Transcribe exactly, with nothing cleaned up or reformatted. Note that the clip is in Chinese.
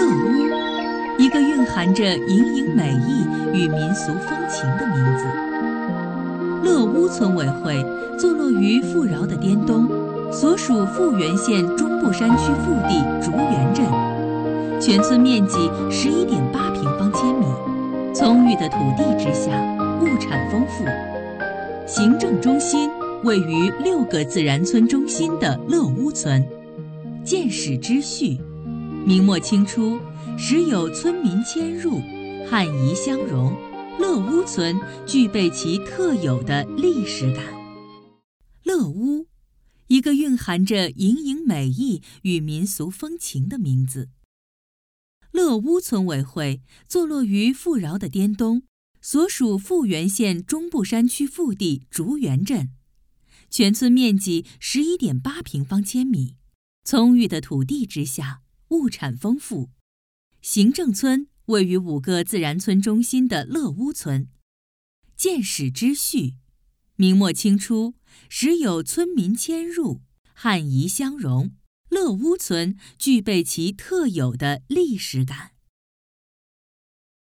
乐屋，一个蕴含着盈盈美意与民俗风情的名字。乐屋村委会坐落于富饶的滇东，所属富源县中部山区腹地竹园镇，全村面积十一点八平方千米，葱郁的土地之下，物产丰富。行政中心位于六个自然村中心的乐屋村。见史知序，明末清初时有村民迁入，汉夷相融，乐屋村具备其特有的历史感。乐屋，一个蕴含着盈盈美意与民俗风情的名字。乐屋村委会坐落于富饶的滇东，所属富源县中部山区腹地竹园镇，全村面积十一点八平方千米，葱郁的土地之下，物产丰富。行政村位于五个自然村中心的乐屋村。见史知序，明末清初时有村民迁入，汉夷相融，乐屋村具备其特有的历史感。